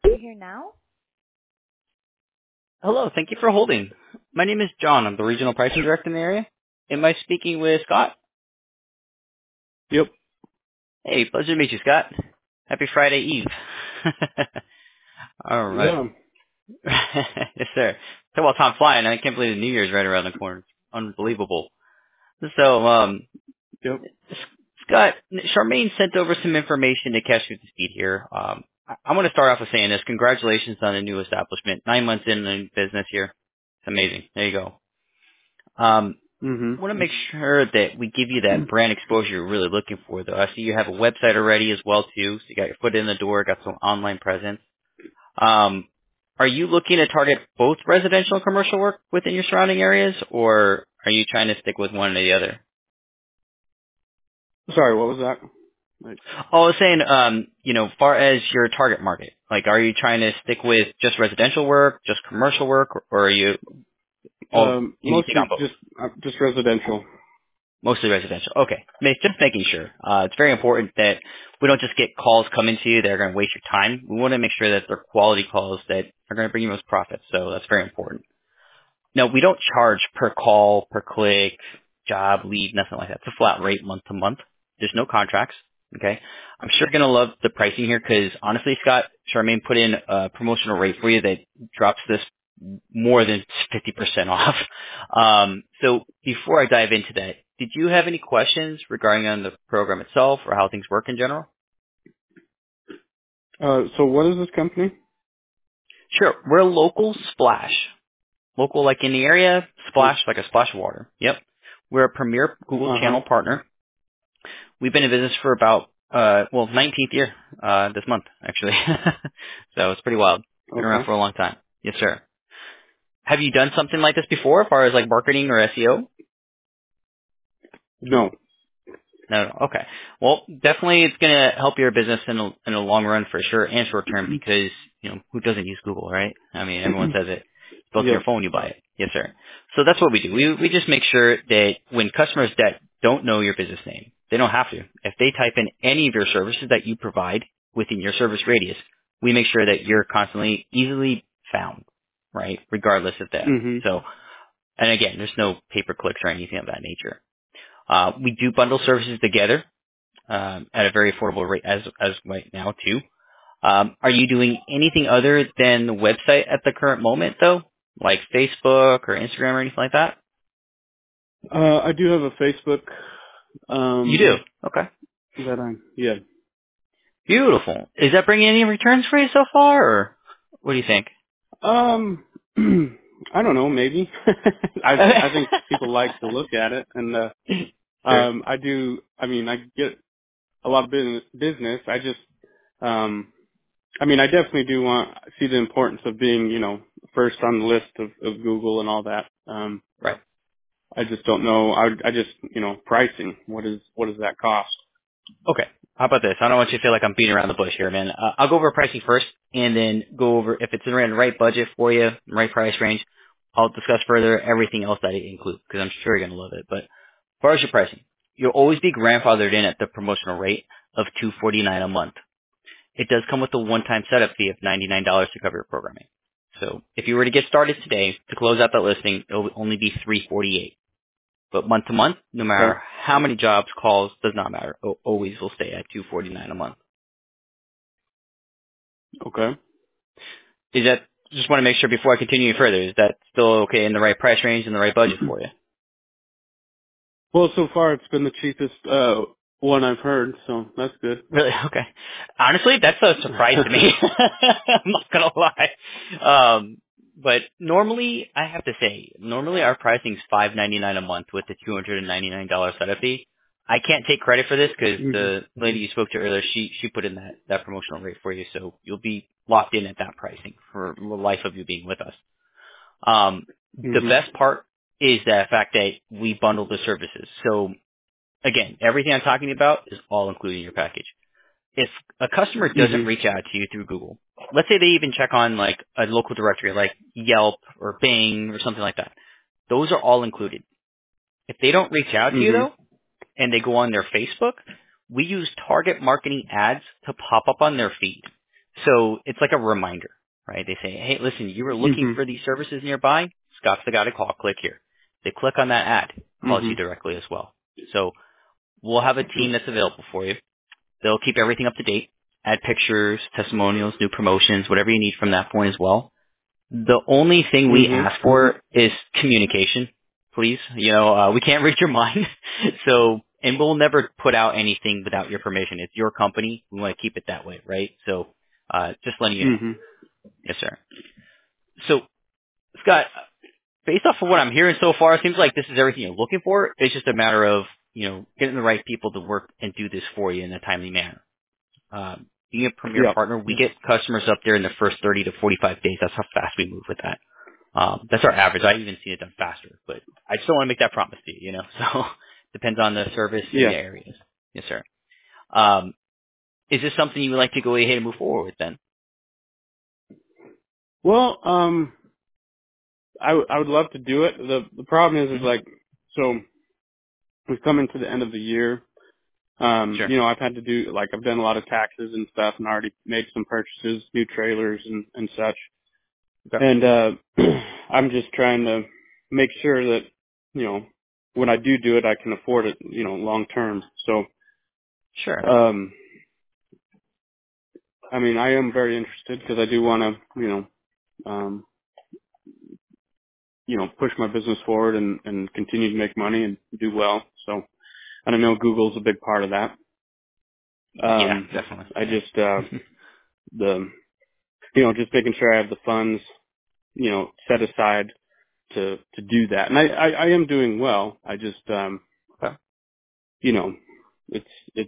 You here now? Hello, thank you for holding. My name is John. I'm the regional pricing director in the area. Am I speaking with Scott? Yep. Hey, pleasure to meet you, Scott. Happy Friday Eve. All right. Yeah. Yes, sir. Talk about time flying. I can't believe the New Year's right around the corner. It's unbelievable. So, Yep. Scott, Charmaine sent over some information to catch you up to speed here. I'm going to start off with saying this. Congratulations on a new establishment. 9 months in business here. It's amazing. There you go. Mhm. Want to make sure that we give you that brand exposure you're really looking for, though. I see you have a website already as well, too. So you got your foot in the door, got some online presence. Are you looking to target both residential and commercial work within your surrounding areas, or are you trying to stick with one or the other? Sorry, what was that? Like, Oh, I was saying, far as your target market, like, are you trying to stick with just residential work, just commercial work, or are you you take mostly on both? just residential. Mostly residential. Okay. Just making sure. It's very important that we don't just get calls coming to you that are going to waste your time. We want to make sure that they're quality calls that are going to bring you most profits. So that's very important. No, we don't charge per call, per click, job, lead, nothing like that. It's a flat rate month to month. There's no contracts. Okay. I'm sure you're going to love the pricing here because honestly, Scott, Charmaine put in a promotional rate for you that drops this more than 50% off. So before I dive into that, did you have any questions regarding on the program itself or how things work in general? So what is this company? Sure. We're a local splash. Local like in the area, Uh splash like a splash of water. Yep. We're a premier Google huh. channel partner. We've been in business for about 19th year this month actually. So it's pretty wild. Been around Okay. for a long time. Yes, sir. Have you done something like this before as far as like marketing or SEO? No. No, no. Okay. Well, definitely it's going to help your business in the long run for sure and short term because, who doesn't use Google, right? I mean, everyone says it. It's built in your Yep. phone, you buy it. Yes, sir. So that's what we do. We just make sure that when customers that don't know your business name, they don't have to. If they type in any of your services that you provide within your service radius, we make sure that you're constantly easily found, right? Regardless of that. Mhm. So, and again, there's no pay-per-clicks or anything of that nature. We do bundle services together at a very affordable rate as right now too. Are you doing anything other than the website at the current moment though, like Facebook or Instagram or anything like that? I do have a Facebook. You do. Okay. That yeah. Beautiful. Is that bringing any returns for you so far, or what do you think? Um. I don't know. Maybe. I think people like to look at it, and Sure. I do. I mean, I get a lot of business. I just I definitely do see the importance of being, first on the list of Google and all that. Right. I just don't know. I just, pricing. What does that cost? Okay. How about this? I don't want you to feel like I'm beating around the bush here, man. I'll go over pricing first, and then go over if it's in the right budget for you, right price range. I'll discuss further everything else that it includes because I'm sure you're gonna love it. But as far as your pricing, you'll always be grandfathered in at the promotional rate of $249 a month. It does come with a one-time setup fee of $99 to cover your programming. So if you were to get started today to close out that listing, it will only be $348. But month to month, no Okay. matter how many jobs, calls, does not matter. Always will stay at $249 a month. Okay. Is that, just want to make sure before I continue further, is that still okay in the right price range and the right budget for you? Well, so far it's been the cheapest one I've heard, so that's good. Really? Okay. Honestly, that's a surprise to me. I'm not gonna lie. But normally, I have to say, normally our pricing is $599 a month with the $299 setup fee. I can't take credit for this because Mhm. the lady you spoke to earlier, she put in that promotional rate for you, so you'll be locked in at that pricing for the life of you being with us. The Mhm. best part is the fact that we bundle the services. So again, everything I'm talking about is all included in your package. If a customer doesn't Mhm. reach out to you through Google, let's say they even check on like a local directory like Yelp or Bing or something like that, those are all included. If they don't reach out to you Mhm. though, and they go on their Facebook, we use target marketing ads to pop up on their feed. So it's like a reminder, right? They say, hey, listen, you were looking Mhm. for these services nearby? Scott's the guy to call. Click here. They click on that ad, calls you Mhm. directly as well. So we'll have a team that's available for you. They'll keep everything up to date, add pictures, testimonials, new promotions, whatever you need from that point as well. The only thing we Mhm. ask for is communication, please. We can't read your mind. So, and we'll never put out anything without your permission. It's your company. We want to keep it that way, right? So, just letting you know. Mhm. Yes, sir. So, Scott, based off of what I'm hearing so far, it seems like this is everything you're looking for. It's just a matter of, getting the right people to work and do this for you in a timely manner. Being a premier Yep. partner, we get customers up there in the first 30 to 45 days. That's how fast we move with that. That's our average. I've even seen it done faster, but I just don't want to make that promise to you, So depends on the service and the Yeah. areas. Yes, sir. Um, is this something you would like to go ahead and move forward with then? Well, I would love to do it. The problem is Hmm. like, so we've come into the end of the year. Sure. I've had to do, like, I've done a lot of taxes and stuff and already made some purchases, new trailers and such. Okay. And, I'm just trying to make sure that, when I do it, I can afford it, long term. So, Sure. um, I mean, I am very interested because I do want to, um, push my business forward and continue to make money and do well. So, and I know Google's a big part of that. Yeah, definitely. I just, the, just making sure I have the funds, set aside to do that. And I am doing well. I just, Okay. you know, it's,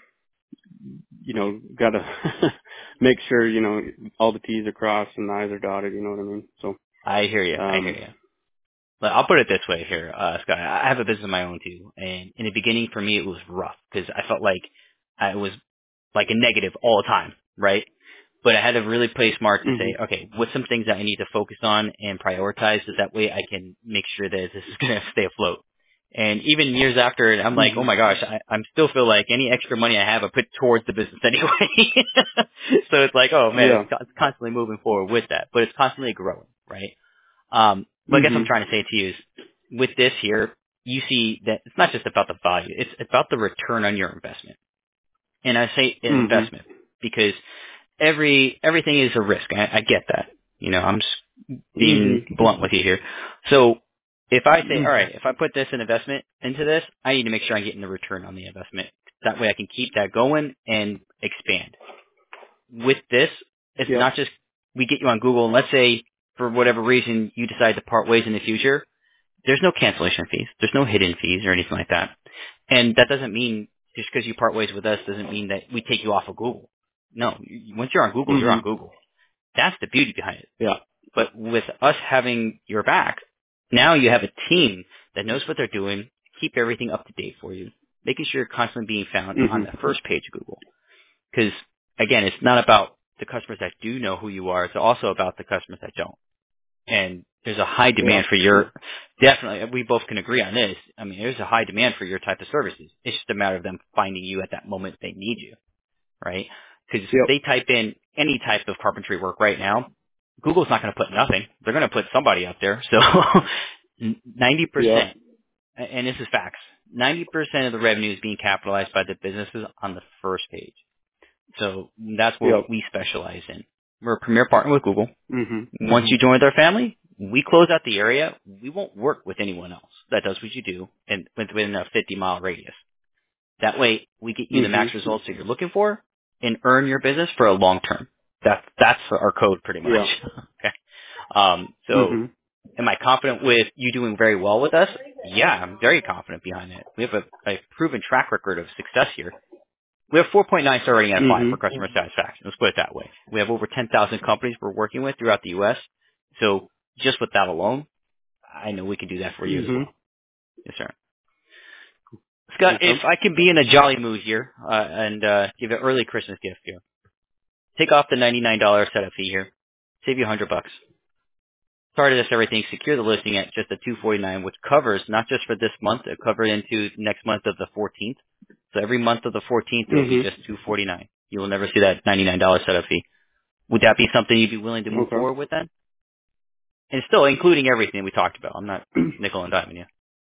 gotta make sure, all the T's are crossed and the I's are dotted, you know what I mean? So, I hear you. I hear um, you. But I'll put it this way here, Scott. I have a business of my own too, and in the beginning for me it was rough because I felt like I was like a negative all the time, right? But I had to really play smart and mhm, say, okay, what's some things that I need to focus on and prioritize so that way I can make sure that this is going to stay afloat. And even years after, I'm like, oh mhm, my gosh, I'm still feel like any extra money I have, I put towards the business anyway. So it's like, oh man, yeah, it's constantly moving forward with that, but it's constantly growing, right? But I guess I'm mhm, trying to say to you is, with this here, you see that it's not just about the value, it's about the return on your investment. And I say an mhm, investment because everything is a risk. I get that. I'm just being mhm, blunt with you here. So if I say, all right, if I put this in investment into this, I need to make sure I'm getting the return on the investment. That way I can keep that going and expand. With this, it's yep, not just we get you on Google and let's say for whatever reason you decide to part ways in the future, there's no cancellation fees. There's no hidden fees or anything like that. And that doesn't mean just because you part ways with us doesn't mean that we take you off of Google. No, once you're on Google, you're on mhm, Google. That's the beauty behind it. yeah, But with us having your back, now you have a team that knows what they're doing, keep everything up to date for you, making sure you're constantly being found on mhm, the first page of Google. Because again, it's not about the customers that do know who you are. It's also about the customers that don't. And there's a high yeah, demand for your, definitely, we both can agree on this. I mean, there's a high demand for your type of services. It's just a matter of them finding you at that moment they need you, right? Because if yep, they type in any type of carpentry work right now, Google's not going to put nothing. They're going to put somebody up there. So 90%, yep, and this is facts, 90% of the revenue is being capitalized by the businesses on the first page. So that's what yep, we specialize in. We're a premier partner with Google. mhm, Once you join our family, we close out the area. We won't work with anyone else that does what you do and within a 50-mile radius. That way, we get you the mhm, max results that you're looking for and earn your business for a long term. That's our code pretty much. yeah, Okay. So mhm, am I confident with you doing very well with us? Yeah, I'm very confident behind it. We have a proven track record of success here. We have 4.9 star rating out of 5 for mhm, customer satisfaction. Let's put it that way. We have over 10,000 companies we're working with throughout the U.S. So just with that alone, I know we can do that for you as mhm, well. Yes, sir. Scott, if okay, I can be in a jolly mood here and give an early Christmas gift here, take off the $99 setup fee here, save you $100. Start this everything, secure the listing at just the $249, which covers not just for this month, it covers into next month of the 14th. So every month of the 14th, it'll be mhm, just $249. You will never see that $99 setup fee. Would that be something you'd be willing to move Okay. forward with then? And still including everything we talked about. I'm not nickel and diming you.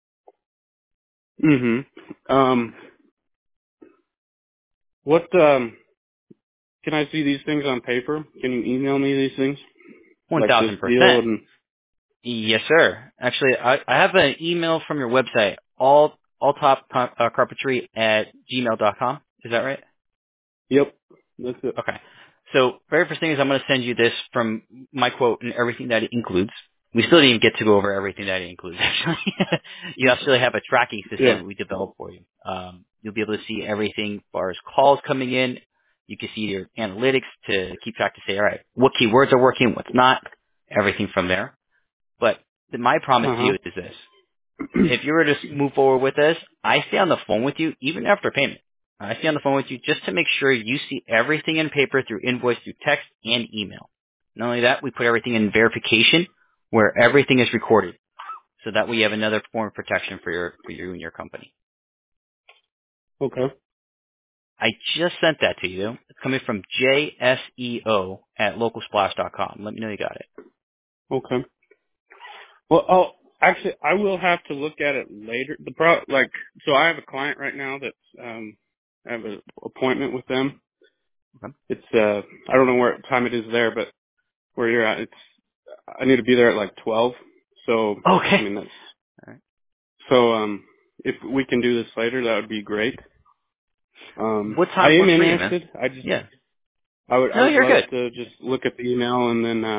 What can I see these things on paper? Can you email me these things? Like this deal 1,000%. and Yes, sir. Actually, I have an email from your website, alltopcarpentry at gmail.com. Is that right? yep. That's it. Okay. So very first thing is I'm going to send you this from my quote and everything that it includes. We still didn't even get to go over everything that it includes, actually. You actually have a tracking system Yeah. that we developed for you. You'll be able to see everything as far as calls coming in. You can see your analytics to keep track to say, all right, what keywords are working, what's not, everything from there. But my promise to you Uh-huh. is this. If you were to move forward with this, I stay on the phone with you even after payment. I stay on the phone with you just to make sure you see everything in paper through invoice, through text, and email. Not only that, we put everything in verification where everything is recorded. So that way you have another form of protection for you and your company. Okay. I just sent that to you. It's coming from JSEO at localsplash.com. Let me know you got it. Okay. Well, actually, I will have to look at it later. So I have a client right now that's, I have an appointment with them. Okay. It's, I don't know what time it is there, but where you're at, I need to be there at like 12. So, I Okay. mean, All right. if we can do this later, that would be great. What I time am works for you, man? interested. Yeah. I No, would you're love good. to just look at the email and then,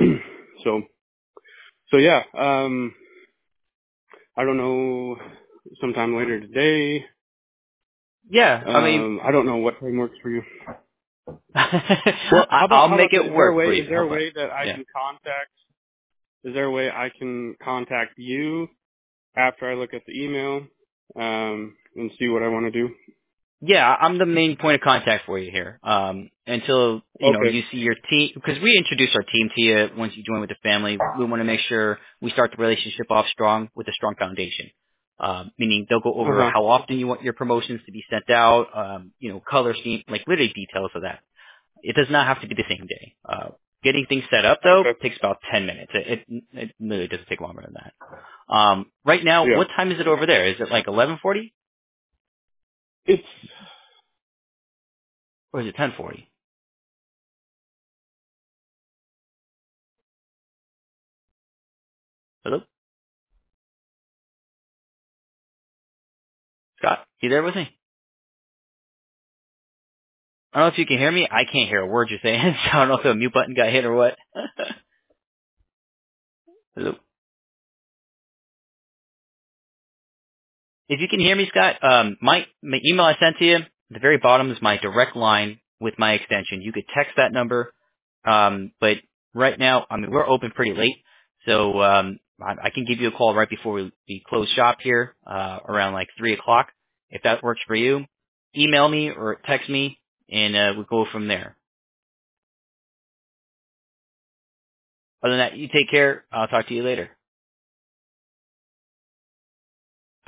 so yeah, I don't know, sometime later today. Yeah, I mean, I don't know what time works for you. Well, I'll how make about, it work for is you. there How a about? way that Yeah. is there a way I can contact you after I look at the email, and see what I want to do? Yeah, I'm the main point of contact for you here. Until, Okay. you see your team, because we introduce our team to you once you join with the family. We want to make sure we start the relationship off strong with a strong foundation. Meaning they'll go over Uh-huh. how often you want your promotions to be sent out, color scheme, like literally details of that. It does not have to be the same day. Getting things set up though Okay. takes about 10 minutes. It literally doesn't take longer than that. Right now, Yeah. what time is it over there? Is it like 11:40 It's, or is it 10:40? Hello, Scott? You there with me? I don't know if you can hear me. I can't hear a word you're saying, so I don't know if the mute button got hit or what. Hello. If you can hear me, Scott, my email I sent to you, at the very bottom is my direct line with my extension. You could text that number. But right now, I mean, we're open pretty late, so I can give you a call right before we close shop here, around like 3 o'clock. If that works for you, email me or text me, and we'll go from there. Other than that, you take care. I'll talk to you later.